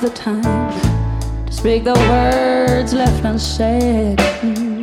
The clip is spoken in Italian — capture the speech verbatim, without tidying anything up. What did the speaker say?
the time to speak the words left unsaid. Mm.